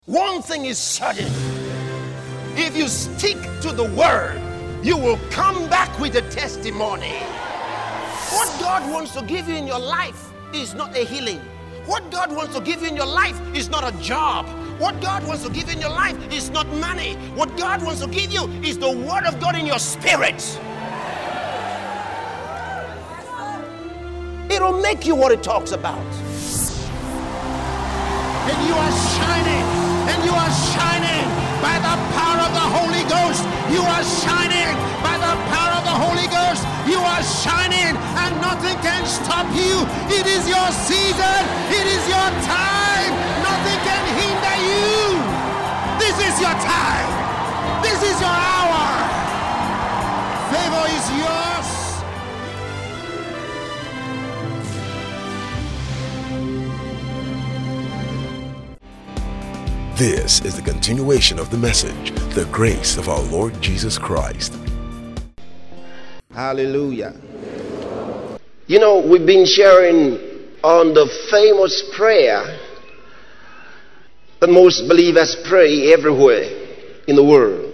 One thing is certain. If you stick to the word, you will come back with a testimony. What God wants to give you in your life is not a healing. What God wants to give you in your life is not a job. What God wants to give you in your life is not money. What God wants to give you is the word of God in your spirit. It'll make you what it talks about. And you are shining. And you are shining by the power of the Holy Ghost. You are shining by the power of the Holy Ghost. You are shining and nothing can stop you. It is your season. It is your time. Nothing can hinder you. This is your time. This is your hour. Favor is yours. This is the continuation of the message, the grace of our Lord Jesus Christ. Hallelujah. You know, we've been sharing on the famous prayer that most believers pray everywhere in the world.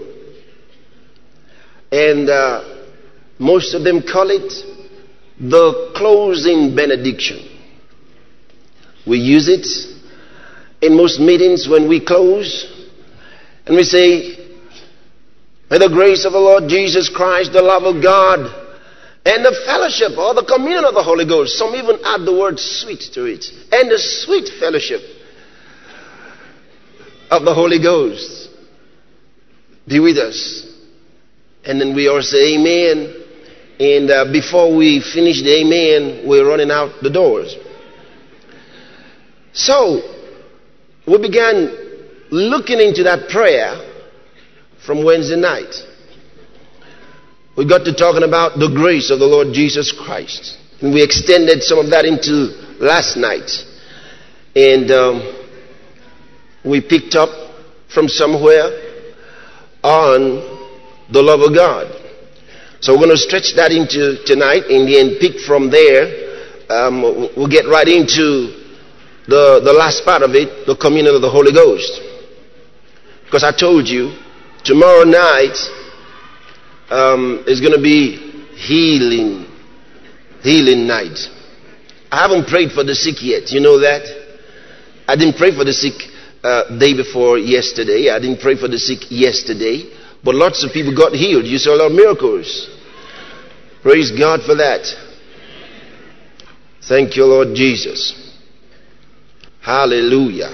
And most of them call it the closing benediction. We use it in most meetings when we close, and we say, may the grace of the Lord Jesus Christ, the love of God, and the fellowship or the communion of the Holy Ghost. Some even add the word sweet to it. And the sweet fellowship of the Holy Ghost be with us. And then we all say amen. And before we finish the amen, we're running out the doors. So we began looking into that prayer from Wednesday night. We got to talking about the grace of the Lord Jesus Christ. And we extended some of that into last night. And we picked up from somewhere on the love of God. So we're going to stretch that into tonight and then pick from there. We'll get right into the last part of it, the communion of the Holy Ghost. Because I told you, tomorrow night is going to be healing night. I haven't prayed for the sick yet. You know that? I didn't pray for the sick day before yesterday. I didn't pray for the sick yesterday. But lots of people got healed. You saw a lot of miracles. Praise God for that. Thank you, Lord Jesus. Hallelujah.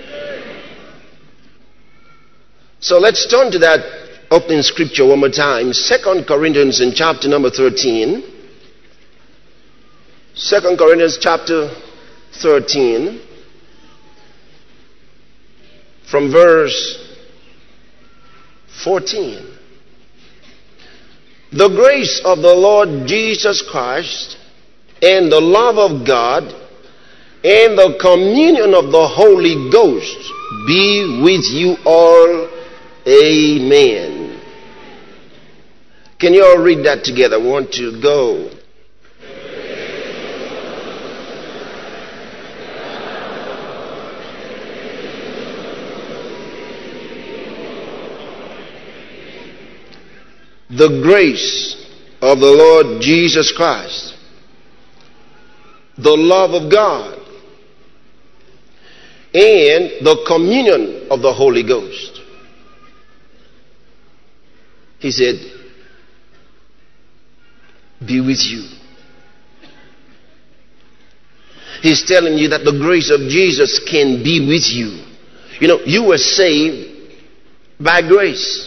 So let's turn to that opening scripture one more time. 2 Corinthians in chapter number 13. 2 Corinthians chapter 13. From verse 14. The grace of the Lord Jesus Christ and the love of God and the communion of the Holy Ghost be with you all. Amen. Can you all read that together? 1, 2, go. The grace of the Lord Jesus Christ, the love of God, and the communion of the Holy Ghost. He said, be with you. He's telling you that the grace of Jesus can be with you. You know, you were saved by grace.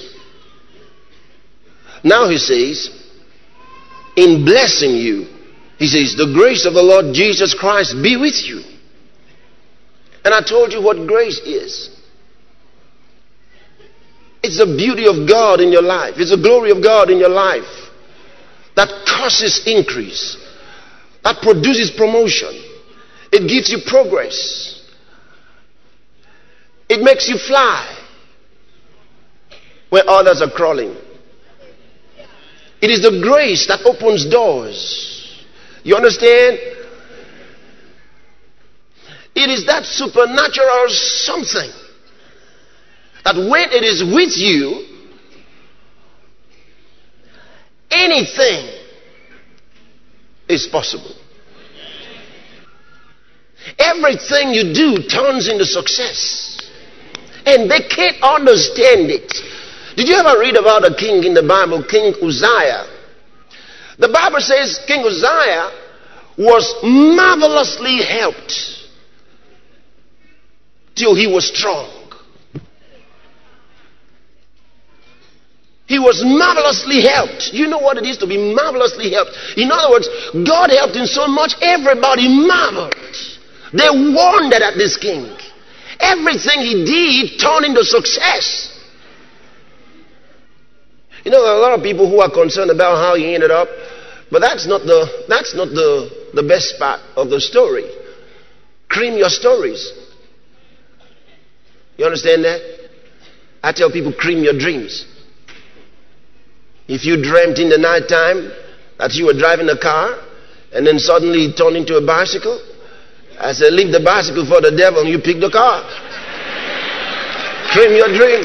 Now he says, in blessing you, he says, the grace of the Lord Jesus Christ be with you. And I told you what grace is. It's the beauty of God in your life. It's the glory of God in your life that causes increase, that produces promotion. It gives you progress. It makes you fly where others are crawling. It is the grace that opens doors. You understand? It is that supernatural something that when it is with you, anything is possible. Everything you do turns into success. And they can't understand it. Did you ever read about a king in the Bible, King Uzziah? The Bible says King Uzziah was marvelously helped till he was strong. He was marvelously helped. You know what it is to be marvelously helped? In other words, God helped him so much, everybody marveled. They wondered at this king. Everything he did turned into success. You know, there are a lot of people who are concerned about how he ended up, but that's not the best part of the story. Cream your stories. You understand that? I tell people, cream your dreams. If you dreamt in the night time that you were driving a car and then suddenly it turned into a bicycle, I said, leave the bicycle for the devil and you pick the car. Dream your dreams.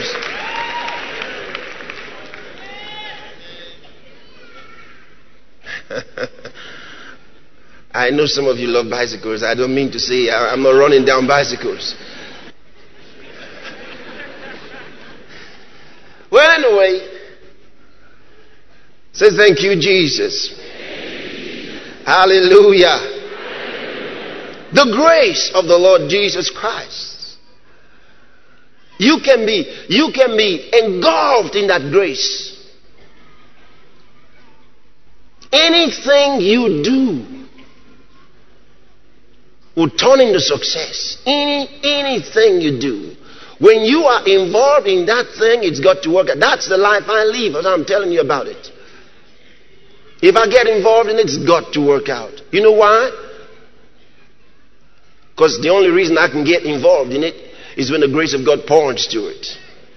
I know some of you love bicycles. I don't mean to say I'm not running down bicycles. Well, anyway, say thank you, Jesus. Hallelujah. The grace of the Lord Jesus Christ. You can be engulfed in that grace. Anything you do will turn into success. Anything you do. When you are involved in that thing, it's got to work. That's the life I live, as I'm telling you about it. If I get involved in it, it's got to work out. You know why? Because the only reason I can get involved in it is when the grace of God points to it.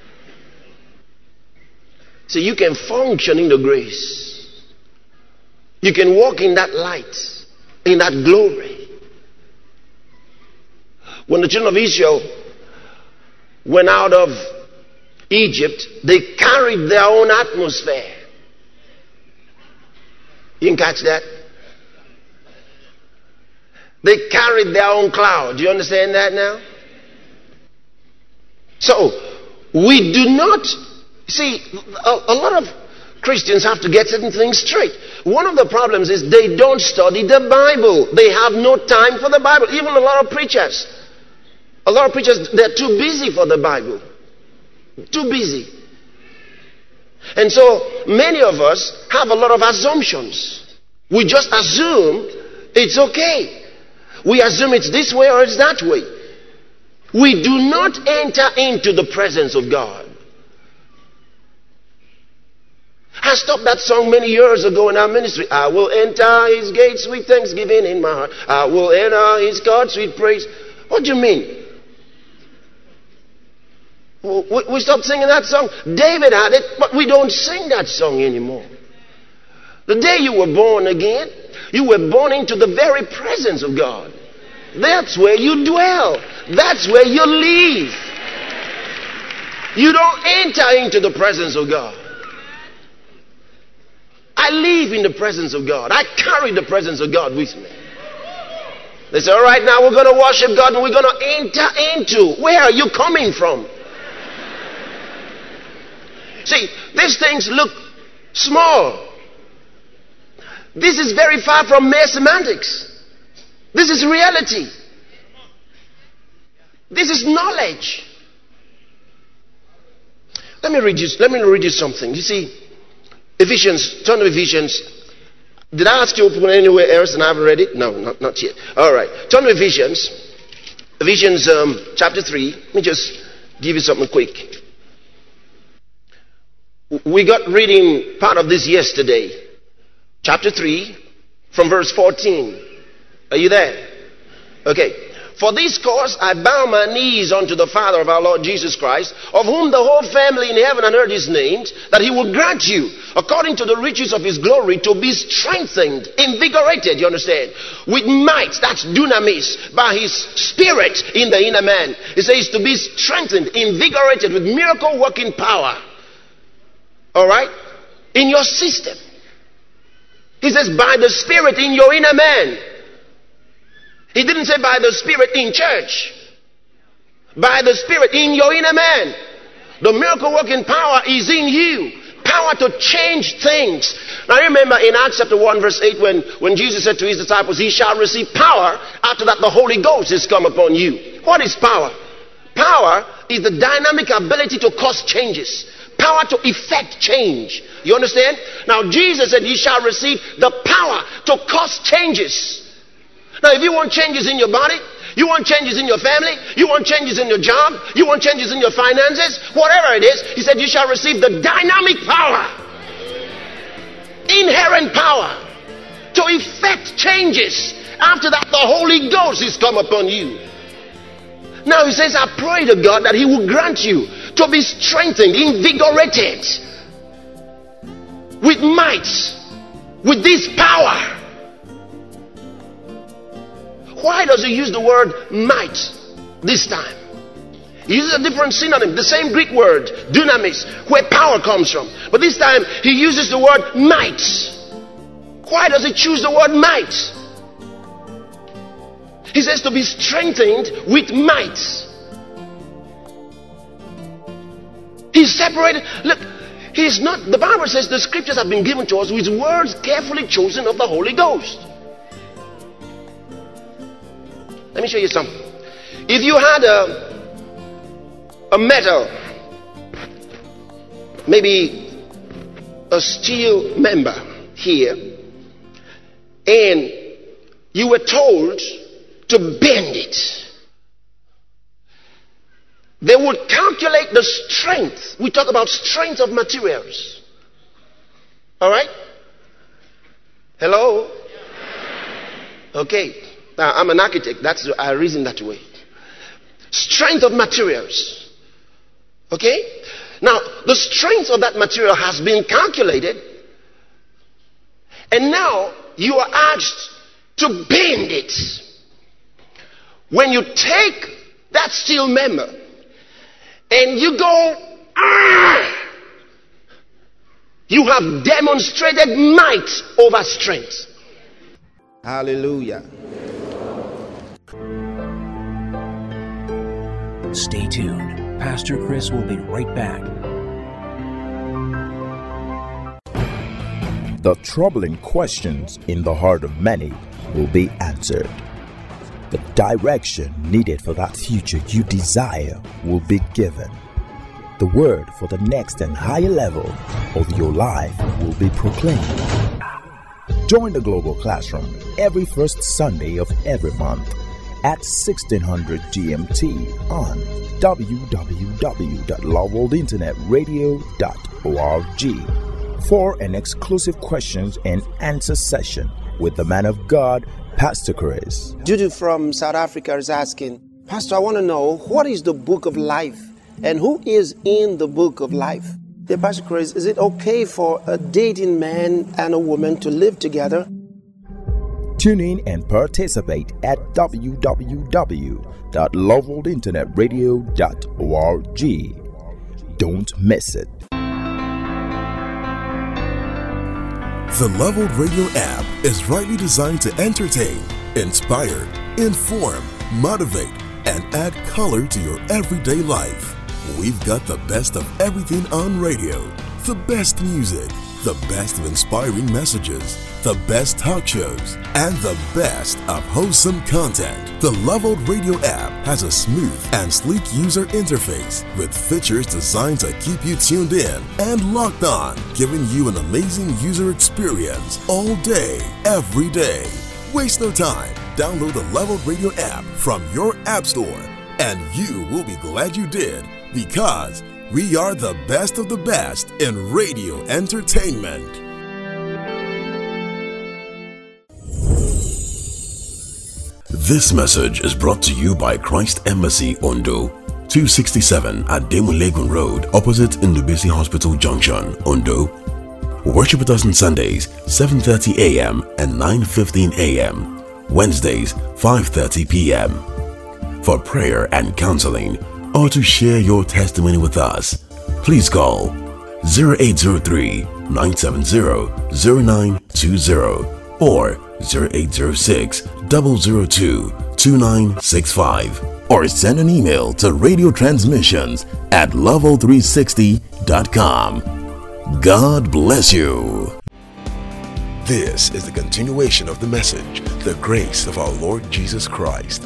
So you can function in the grace. You can walk in that light, in that glory. When the children of Israel went out of Egypt, they carried their own atmosphere. You can catch that? They carried their own cloud. Do you understand that now? So, we do not... See, a lot of Christians have to get certain things straight. One of the problems is they don't study the Bible. They have no time for the Bible. Even a lot of preachers. They're too busy for the Bible. Too busy. And so, many of us have a lot of assumptions. We just assume it's okay. We assume it's this way or it's that way. We do not enter into the presence of God. I stopped that song many years ago in our ministry. I will enter his gates with thanksgiving in my heart. I will enter his courts with praise. What do you mean? We stopped singing that song. David had it, but we don't sing that song anymore. The day you were born again, you were born into the very presence of God. That's where you dwell. That's where you live. You don't enter into the presence of God. I live in the presence of God. I carry the presence of God with me. They say, all right, now we're going to worship God and we're going to enter into. Where are you coming from? See, these things look small. This is very far from mere semantics. This is reality. This is knowledge. Let me read you something. You see, Ephesians, turn to Ephesians. Did I ask you to open anywhere else and I haven't read it? No, not yet. All right. Turn to Ephesians. Ephesians chapter 3. Let me just give you something quick. We got reading part of this yesterday. Chapter 3 from verse 14. Are you there? Okay. For this cause I bow my knees unto the Father of our Lord Jesus Christ, of whom the whole family in heaven and earth is named, that he will grant you, according to the riches of his glory, to be strengthened, invigorated, you understand, with might, that's dunamis, by his spirit in the inner man. It says to be strengthened, invigorated with miracle working power. Alright? In your system. He says by the spirit in your inner man. He didn't say by the spirit in church. By the spirit in your inner man. The miracle working power is in you. Power to change things. Now remember in Acts chapter 1 verse 8 when Jesus said to his disciples, he shall receive power after that the Holy Ghost is come upon you. What is power? Power is the dynamic ability to cause changes. Power to effect change. You understand? Now Jesus said, ye shall receive the power to cause changes. Now if you want changes in your body, you want changes in your family, you want changes in your job, you want changes in your finances, whatever it is, he said you shall receive the dynamic power, inherent power to effect changes. After that the Holy Ghost is come upon you. Now he says, I pray to God that he will grant you to be strengthened, invigorated with might, with this power. Why does he use the word might this time? He uses a different synonym, the same Greek word, dunamis, where power comes from. But this time he uses the word might. Why does he choose the word might? He says to be strengthened with might. He's separated. Look, he's not, the Bible says the scriptures have been given to us with words carefully chosen of the Holy Ghost. Let me show you something. If you had a metal, maybe a steel member here, and you were told to bend it, they would calculate the strength. We talk about strength of materials. Alright? Hello? Okay. Now, I'm an architect. I reason that way. Strength of materials. Okay? Now, the strength of that material has been calculated. And now, you are asked to bend it. When you take that steel member and you go, you have demonstrated might over strength. Hallelujah. Stay tuned. Pastor Chris will be right back. The troubling questions in the heart of many will be answered. The direction needed for that future you desire will be given. The word for the next and higher level of your life will be proclaimed. Join the Global Classroom every first Sunday of every month at 1600 GMT on www.loveworldinternetradio.org for an exclusive questions and answer session with the man of God, Pastor Chris. Judy from South Africa is asking, Pastor, I want to know, what is the book of life and who is in the book of life? Dear Pastor Chris, is it okay for a dating man and a woman to live together? Tune in and participate at www.loveworldinternetradio.org. Don't miss it. The Leveled Radio app is rightly designed to entertain, inspire, inform, motivate, and add color to your everyday life. We've got the best of everything on radio, the best music, the best of inspiring messages, the best talk shows, and the best of wholesome content. The Leveled Radio app has a smooth and sleek user interface with features designed to keep you tuned in and locked on, giving you an amazing user experience all day, every day. Waste no time. Download the Leveled Radio app from your app store, and you will be glad you did, because we are the best of the best in radio entertainment. This message is brought to you by Christ Embassy Ondo, 267 at Demulegun Road, opposite Ndubisi Hospital Junction, Ondo. Worship with us on Sundays, 7:30 a.m. and 9:15 a.m. Wednesdays, 5:30 p.m. For prayer and counseling, or to share your testimony with us, please call 0803-970-0920 or 0806-002-2965, or send an email to radiotransmissions@level360.com. God bless you. This is the continuation of the message, the grace of our Lord Jesus Christ.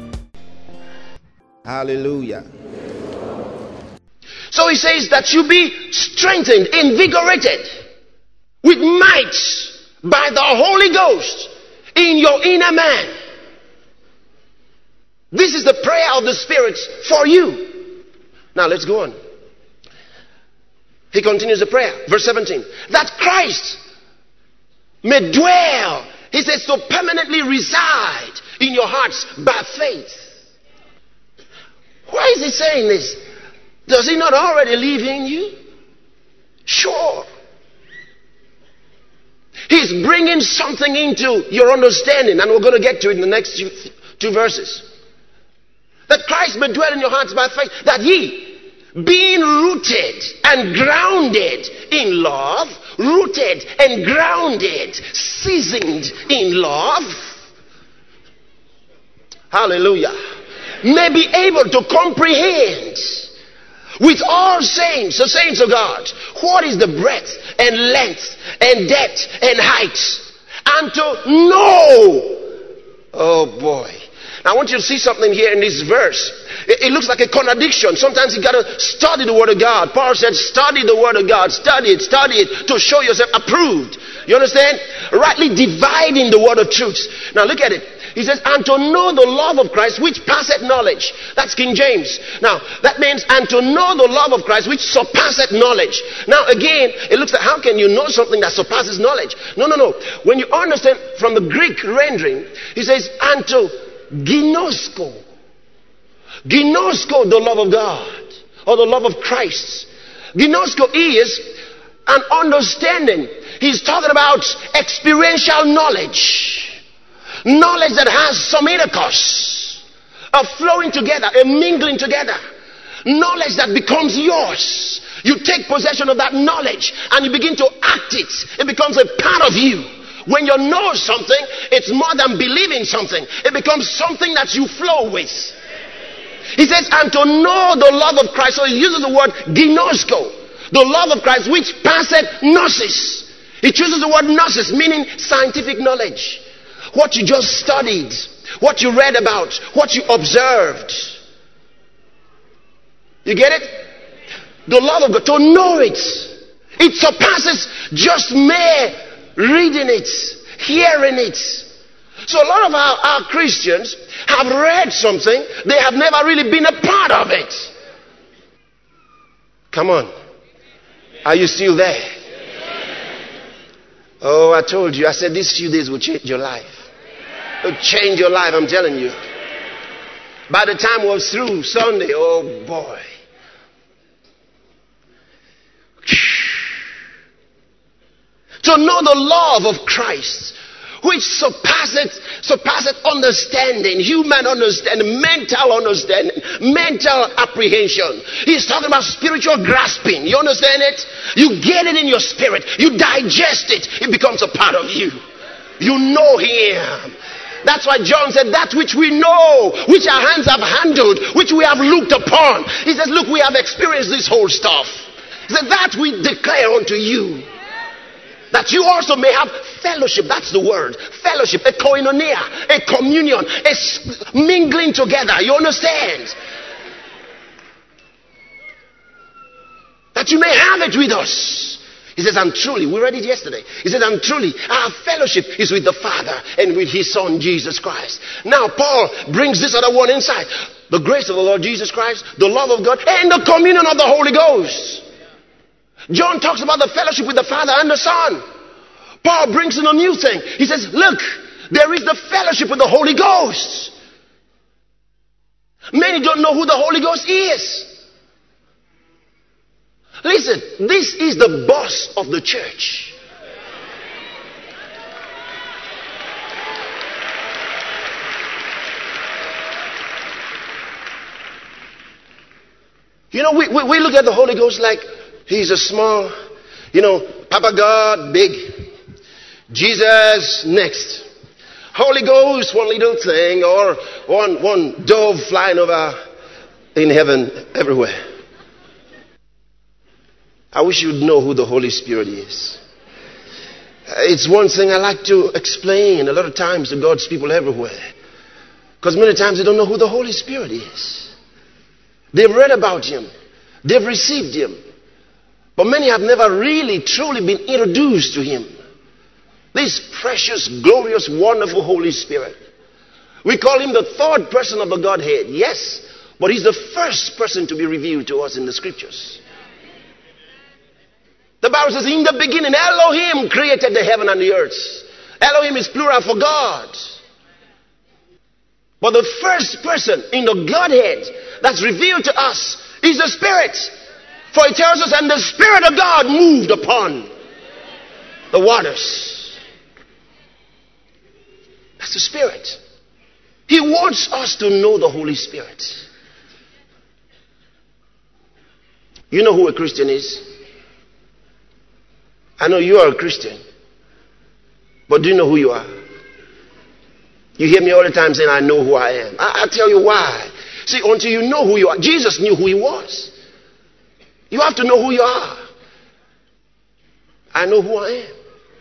Hallelujah. So he says that you be strengthened, invigorated with might by the Holy Ghost in your inner man. This is the prayer of the Spirit for you. Now let's go on. He continues the prayer. Verse 17. That Christ may dwell, he says, to permanently reside in your hearts by faith. Why is he saying this? Does he not already live in you? Sure. He's bringing something into your understanding, and we're going to get to it in the next two verses. That Christ may dwell in your hearts by faith, that ye, being rooted and grounded in love, rooted and grounded, seasoned in love, hallelujah, may be able to comprehend with all saints, the saints of God, what is the breadth and length and depth and height, and to know. Oh boy. Now I want you to see something here in this verse. It looks like a contradiction. Sometimes you got to study the Word of God. Paul said, study the Word of God. Study it to show yourself approved. You understand? Rightly dividing the word of truth. Now look at it. He says, and to know the love of Christ which passeth knowledge. That's King James. Now that means, and to know the love of Christ which surpasseth knowledge. Now again, it looks like, how can you know something that surpasses knowledge? No. When you understand from the Greek rendering, he says, and to ginosko. Ginosko, the love of God, or the love of Christ. Ginosko is an understanding. He's talking about experiential knowledge. Knowledge that has some intercourse, a flowing together, a mingling together. Knowledge that becomes yours. You take possession of that knowledge and you begin to act it. It becomes a part of you. When you know something, it's more than believing something. It becomes something that you flow with. He says, and to know the love of Christ. So he uses the word ginosko, the love of Christ which passeth gnosis. He chooses the word gnosis, meaning scientific knowledge. What you just studied, what you read about, what you observed. You get it? The love of God, to know it. It surpasses just mere reading it, hearing it. So a lot of our Christians have read something, they have never really been a part of it. Come on. Are you still there? Oh, I told you, I said these few days will change your life. It'll change your life, I'm telling you. By the time we're through Sunday, oh boy. To know the love of Christ, which surpasseth understanding, human understanding, mental apprehension. He's talking about spiritual grasping. You understand it? You get it in your spirit. You digest it. It becomes a part of you. You know Him. That's why John said, that which we know, which our hands have handled, which we have looked upon. He says, look, we have experienced this whole stuff. He said, that we declare unto you. That you also may have fellowship. That's the word. Fellowship, a koinonia, a communion, a mingling together. You understand? That you may have it with us. He says, and truly, we read it yesterday. He says, and truly, our fellowship is with the Father and with His Son, Jesus Christ. Now, Paul brings this other one inside. The grace of the Lord Jesus Christ, the love of God, and the communion of the Holy Ghost. John talks about the fellowship with the Father and the Son. Paul brings in a new thing. He says, look, There is the fellowship with the Holy Ghost. Many don't know who the Holy Ghost is. Listen, this is the boss of the church. You know, we look at the Holy Ghost like he's a small, Papa God, big. Jesus, next. Holy Ghost, one little thing, or one dove flying over in heaven everywhere. I wish you'd know who the Holy Spirit is. It's one thing I like to explain a lot of times to God's people everywhere. Because many times they don't know who the Holy Spirit is. They've read about Him. They've received Him. But many have never really, truly been introduced to Him. This precious, glorious, wonderful Holy Spirit. We call Him the third person of the Godhead. Yes, but He's the first person to be revealed to us in the Scriptures. The Bible says, in the beginning, Elohim created the heaven and the earth. Elohim is plural for God. But the first person in the Godhead that's revealed to us is the Spirit. For it tells us, and the Spirit of God moved upon the waters. That's the Spirit. He wants us to know the Holy Spirit. You know who a Christian is? I know you are a Christian. But do you know who you are? You hear me all the time saying, I know who I am. I'll tell you why. See, until you know who you are, Jesus knew who He was. You have to know who you are. I know who I am.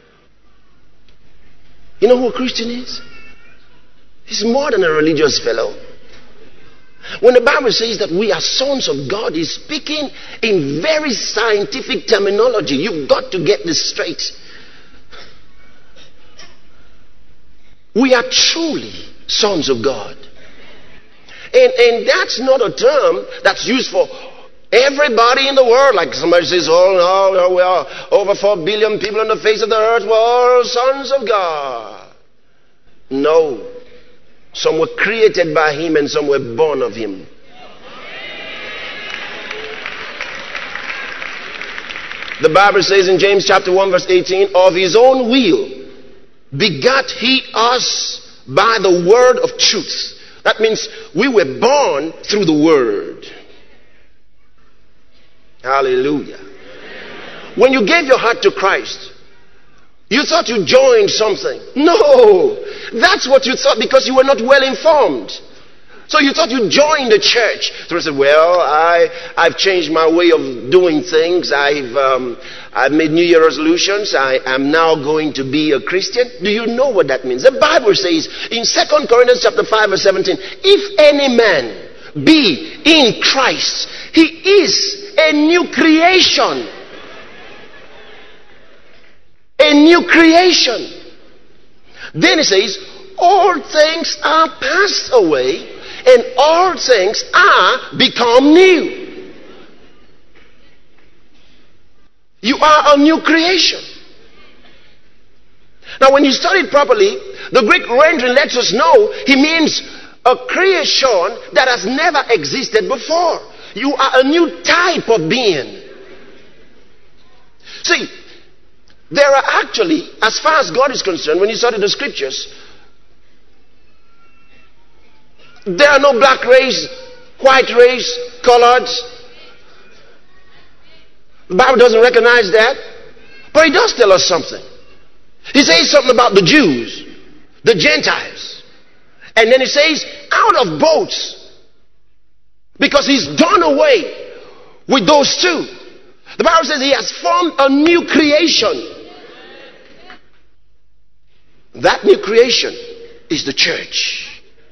You know who a Christian is? He's more than a religious fellow. When the Bible says that we are sons of God, He's speaking in very scientific terminology. You've got to get this straight. We are truly sons of God. And that's not a term that's used for everybody in the world. Like somebody says, oh no, we are over 4 billion people on the face of the earth. We're all sons of God. No. Some were created by Him and some were born of Him. The Bible says in James chapter 1 verse 18, of His own will begat He us by the word of truth. That means we were born through the word. Hallelujah. When you gave your heart to Christ, you thought you joined something. No, that's what you thought because you were not well informed. So you thought you joined the church. So I said, well, I've changed my way of doing things. I've made New Year resolutions. I am now going to be a Christian. Do you know what that means? The Bible says in 2 Corinthians chapter 5 verse 17, if any man be in Christ, he is a new creation. A new creation. Then it says, all things are passed away and all things are become new. You are a new creation. Now when you study it properly, the Greek rendering lets us know he means a creation that has never existed before. You are a new type of being. See, there are actually, as far as God is concerned, when you study the Scriptures, there are no black race, white race, colored. The Bible doesn't recognize that. But it does tell us something. He says something about the Jews, the Gentiles. And then he says, out of both. Because He's done away with those two. The Bible says He has formed a new creation. That new creation is the church.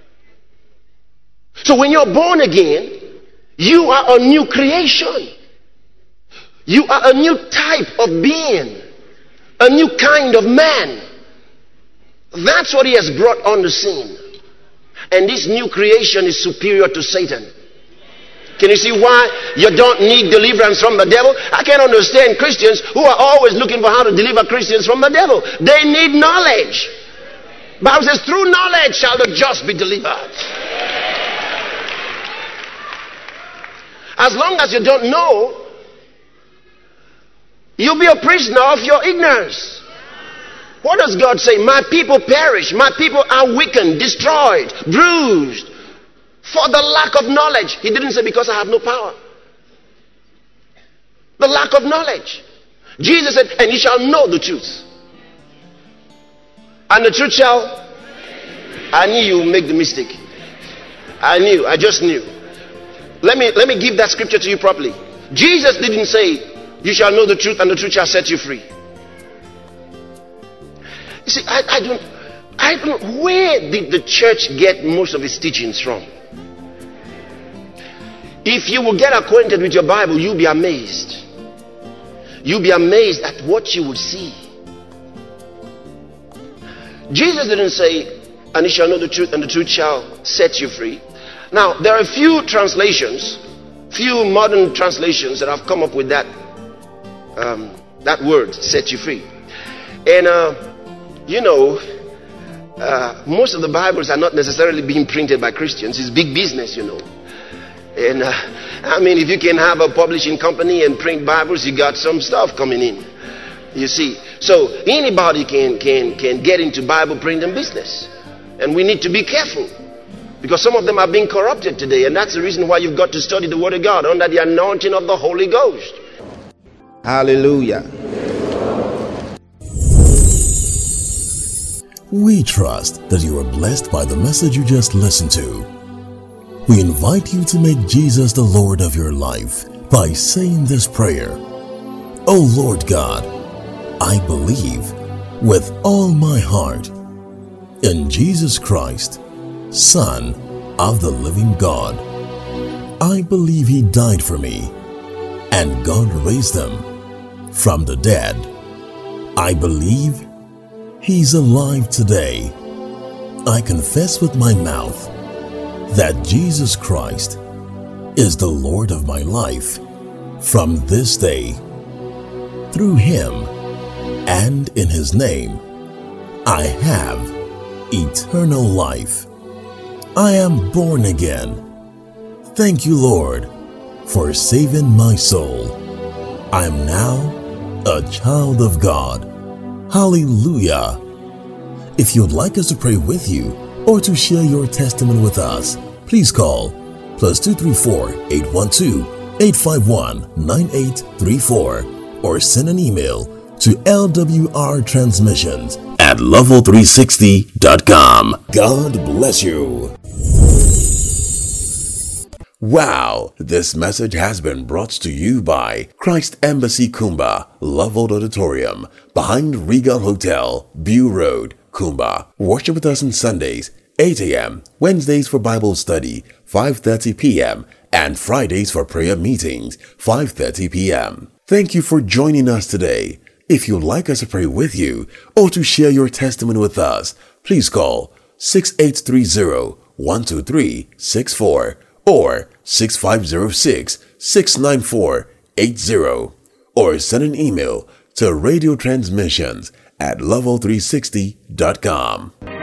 So when you're born again, you are a new creation. You are a new type of being. A new kind of man. That's what He has brought on the scene. And this new creation is superior to Satan. Can you see why you don't need deliverance from the devil? I can't understand Christians who are always looking for how to deliver Christians from the devil. They need knowledge. Bible says, through knowledge shall the just be delivered. As long as you don't know, you'll be a prisoner of your ignorance. What does God say? My people perish. My people are weakened, destroyed, bruised for the lack of knowledge. He didn't say because I have no power. The lack of knowledge. Jesus said, and you shall know the truth. And the truth shall... I knew you would make the mistake. I just knew. Let me give that scripture to you properly. Jesus didn't say, you shall know the truth and the truth shall set you free. You see, I don't, where did the church get most of its teachings from? If you will get acquainted with your Bible, you'll be amazed. You'll be amazed at what you will see. Jesus didn't say, and you shall know the truth and the truth shall set you free. Now, there are a few translations, few modern translations that have come up with that word, set you free. And, most of the Bibles are not necessarily being printed by Christians. It's big business, And, if you can have a publishing company and print Bibles, you got some stuff coming in. You see. So, anybody can get into Bible printing business. And we need to be careful. Because some of them are being corrupted today. And that's the reason why you've got to study the Word of God under the anointing of the Holy Ghost. Hallelujah. We trust that you are blessed by the message you just listened to. We invite you to make Jesus the Lord of your life by saying this prayer. Oh Lord God, I believe with all my heart in Jesus Christ, Son of the living God. I believe He died for me and God raised Him from the dead. I believe He's alive today. I confess with my mouth that Jesus Christ is the Lord of my life from this day. Through Him and in His name, I have eternal life. I am born again. Thank you, Lord, for saving my soul. I am now a child of God. Hallelujah. If you'd like us to pray with you or to share your testimony with us, please call +234 812 851 9834 or send an email to lwrtransmissions@level360.com. God bless you. Wow, this message has been brought to you by Christ Embassy Kumba, Leveled Auditorium, behind Regal Hotel, Bew Road, Kumba. Worship with us on Sundays, 8 a.m., Wednesdays for Bible study, 5:30 p.m., and Fridays for prayer meetings, 5:30 p.m. Thank you for joining us today. If you'd like us to pray with you or to share your testimony with us, please call 6830-12364 or 6506-694-80 or send an email to radiotransmissions@level360.com.